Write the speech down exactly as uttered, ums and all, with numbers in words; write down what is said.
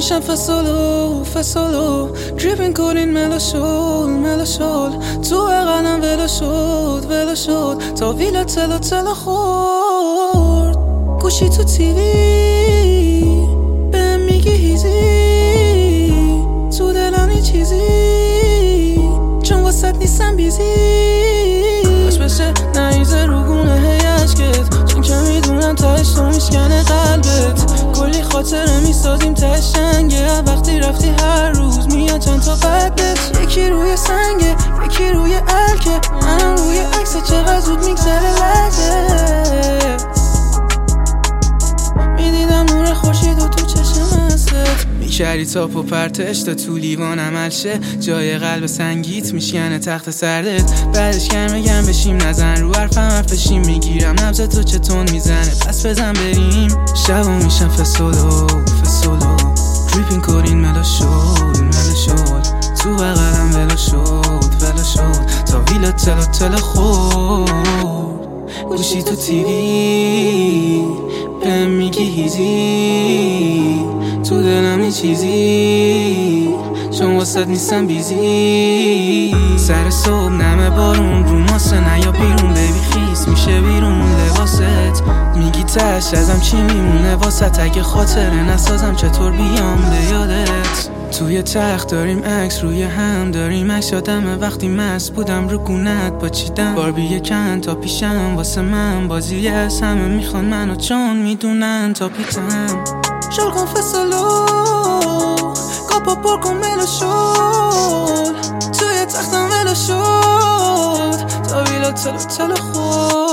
میشم فسولو فسولو دریپین کنین ملا شول ملا شول تو بغلم ولا شد ولا شد تا ویلا تلا تلا خورد گوشی تو تیوی بهم میگی هیزی تو دلم یه چیزی چون واسط نیستم بیزی باش بشه نریزه رو گونه هی عشقت چون که میدونم تهش تو میشکنه قلبت کلی خاطره میسازیم تهش شنگه وقتی رفتی هر روز میاد چند تا قدت یکی روی سنگه یکی روی الکه منم روی عکس چقدر زود میگذره لحظه میدیدم نور خورشید و تو چشم هستت میکردی تاپ و پرتش تا تو لیوان عمل شه جای قلب سنگیت میشکنه تخت سردت بعدش گرمه گرم بشیم نزن رو حرفم حرفشیم میگیرم نبض تو چتون میزنه پس بزن بریم شبا میشم فسولو فسولو دریپین کنین ملا شد ملا شد تو بغلم ولا شد ولا شد تا ویلا تلا تلا خورد گوشی تو تیوی بهم میگی هیزی تو دلم یه چیزی چون واسط نیستم بیزی سر صبح نمه بارون رو ماسه نیا بیرون بیبی خیس میشه بیرون لباست میگی تش ازم چی میمونه واسط اگه خاطره نسازم چطور بیام به یادت توی تخت داریم عکس روی هم داریم عکس یادمه وقتی مست بودم رو گونت با چیدم باربی یکن تا پیشم واسه من بازی از همه میخوان منو چون میدونن تا پیتم شل کن فسولو کاپا پر کن ملا شد توی تختم ولا شد تا ویلا تلو تلو خود